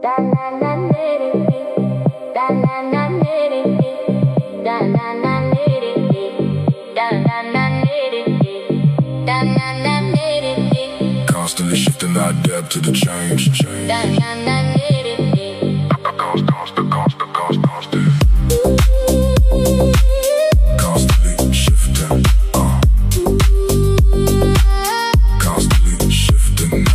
Constantly shifting, I adapt to the change. Constantly shifting, constantly shifting,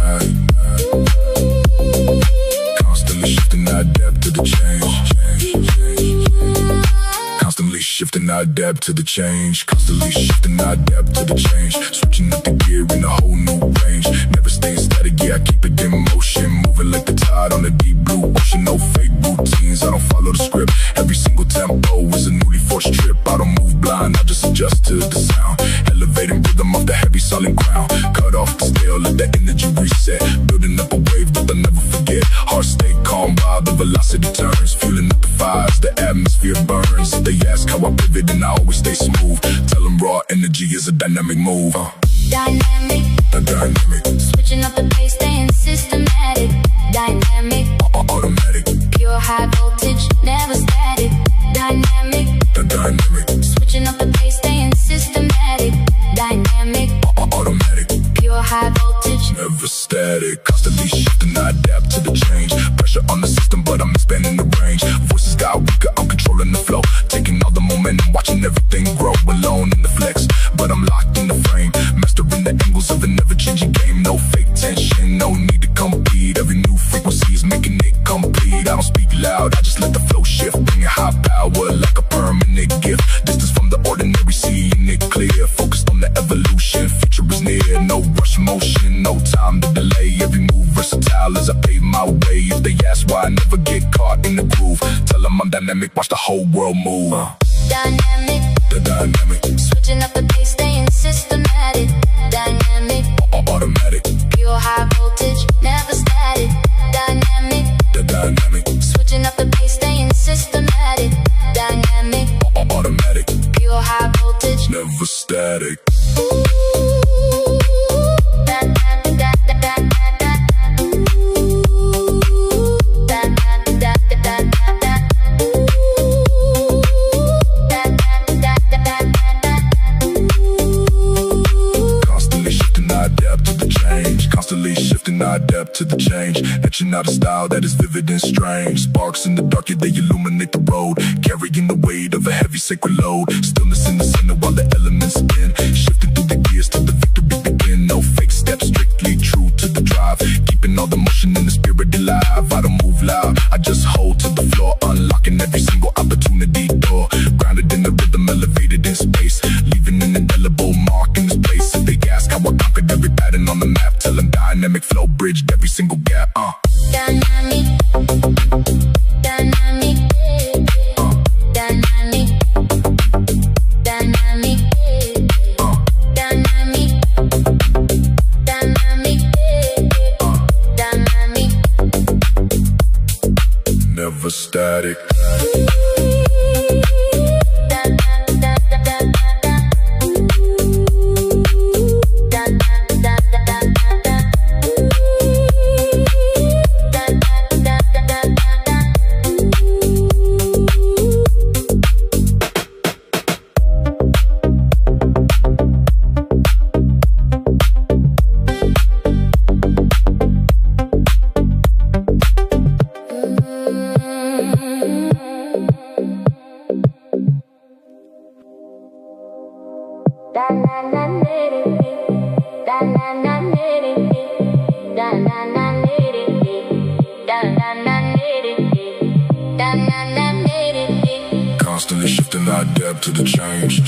constantly shifting, I adapt to the change. Constantly shifting, I adapt to the change. Constantly shifting, I adapt to the change. Switching up the gear in a whole new range. Never staying static, yeah, I keep it in motion. Moving like the tide on a deep blue ocean. No fake routines, I don't follow the script. Every single tempo is a newly forced trip. I don't move blind, I just adjust to the sound. Elevating rhythm off the heavy solid ground. Cut off the stale, let the energy reset. Building up a wave that I'll never forget. Heart stay calm while the velocity turns. Fueling up the fires, the atmosphere burns. If they ask how I pivot, and I always stay smooth. Tell them raw energy is a dynamic move. Dynamic, dynamic. Switching up the pace, staying systematic. Dynamic, automatic. Pure high voltage, never static. Dynamic, dynamic. Switching up the pace, staying systematic. Dynamic, automatic. Pure high voltage, never static. Constantly shifting, I adapt to the change. Pressure on the system, but I'm expanding the range. Voices got weaker, I'm controlling the flow. Taking all the momentum, watching everything grow. Alone in the flex, but I'm locked in the frame. Mastering the angles of an ever-changing game. No fake tension, no need to compete. Every new frequency is making it complete. I don't speak loud, I just let the flow shift. Bringing high power like a permanent gift. Distance from the ordinary, seeing it clear. Focused on the evolution, future is near. No rush motion, no time to delay. Every move versatile as I pave my way. If they ask why I never get caught in the groove, tell them I'm dynamic, watch the whole world move. Dynamic, the dynamic. Switching up the pace, staying systematic. Dynamic, automatic. Pure high voltage, never static. Dynamic, the dynamic. Switching up the pace, staying systematic. Dynamic, automatic. Pure high voltage, never static. Constantly shifting, I adapt to the change. Etching out a style that is vivid and strange. Sparks in the dark, yeah, they illuminate the road. Carrying the weight of a heavy sacred load. Stillness in the center while the elements spin. Shifting through the gears till the victory begin. No fake steps, strictly true to the drive. Keeping all the motion in the spirit alive. I don't move loud, I just hold to the floor. Unlocking every single opportunity door. Grounded in the rhythm, elevated in space. Leaving an indelible mark in this place. If they ask how I conquered every pattern on the map, tell them dynamic flow bridged every single gap. Dynamic, dynamic, dynamic, dynamic, dynamic, dynamic, dynamic, never static. Constantly shifting, I adapt to the change.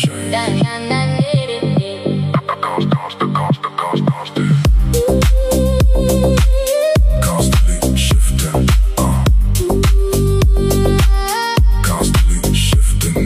Constantly shifting, constantly shifting,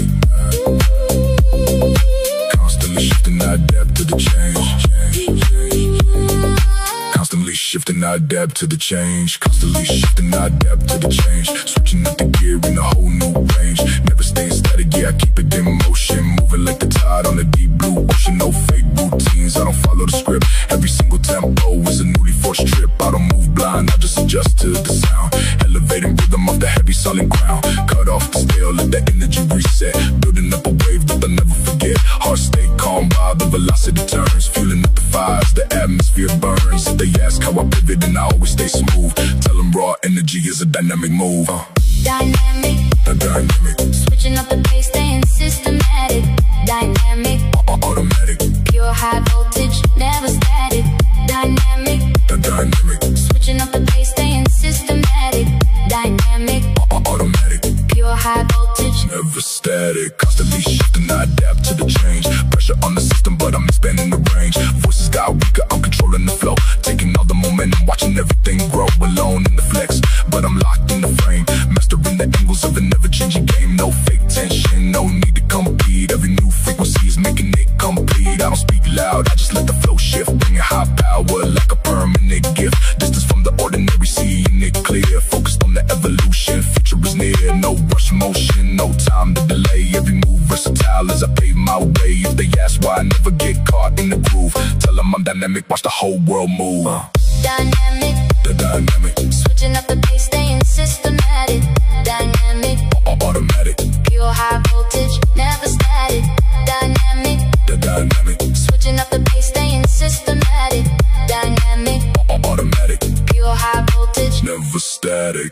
constantly shifting, I adapt to the change. Constantly shifting, I adapt to the change. Constantly shifting, I adapt to the change. Switching up the gear in a whole new range. Never staying static, yeah, I keep it in motion. Moving like the tide on a deep blue ocean. No fake routines, I don't follow the script. Every single tempo is a newly forced trip. I don't move blind, line, I just adjust to the sound. Elevating rhythm off the heavy solid ground. Cut off the stale, let the energy reset. Building up a wave that I'll never forget. Heart stay calm while the velocity turns. Fueling up the fires, the atmosphere burns. If they ask how I pivot, and I always stay smooth. Tell them raw energy is a dynamic move. Dynamic, the dynamic. switching up the pace, staying systematic. Dynamic, automatic. pure high voltage, never static. Dynamic, the dynamic. switching up the pace, staying systematic. Dynamic, automatic. pure high voltage, never static. Constantly shifting, I adapt to the change. Pressure on the system, but I'm expanding the range. Voices got weaker, I'm controlling the flow. Taking all the momentum, watching everything grow. Alone in the flex, but I'm locked in the frame. Mastering the angles of an ever-changing game. No fake tension, no need to compete. Every new frequency is making it complete. I don't speak loud, I just let the flow shift. Bringing high power like a permanent gift. Distance from the ordinary, seeing it clear. Focused on the evolution, future is near. No rush motion, no time to delay. Every move versatile as I pave my way. If they ask why I never get caught in the groove, tell them I'm dynamic, watch the whole world move. dynamic, The dynamic, switching up the pace, staying systematic. Dynamic, automatic. pure high voltage, never static. Dynamic, The dynamic, switching up the pace, staying systematic. Dynamic, automatic. pure high voltage. Never static.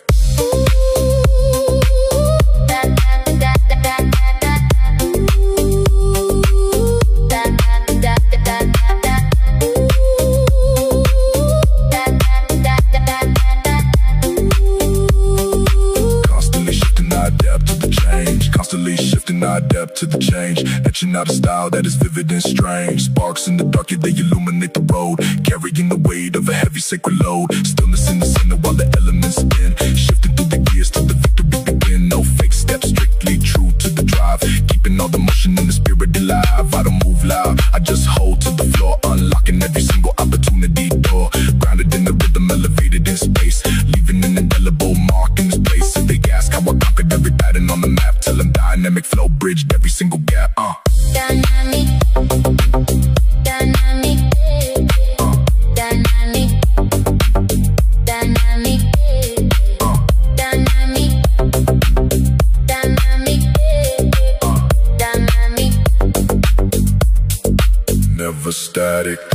Constantly shifting, I adapt to the change. Etching out a style that is vivid and strange. Sparks in the dark, yeah, they illuminate the road. Carrying the weight of a heavy sacred load. Stillness in the center while the elements spin. Shifting through the gears till the victory begin. No fake steps, strictly true to the drive. Keeping all the motion and the spirit alive. I don't move loud, I just hold to the floor. Unlocking every single opportunity door. Grounded in the rhythm, elevated in space. Leaving an indelible mark in this place. If they ask how I conquered every pattern on the map, tell them dynamic flow bridged every single gap. Dynamic, dynamic, dynamic, dynamic, dynamic, dynamic, dynamic. Never static.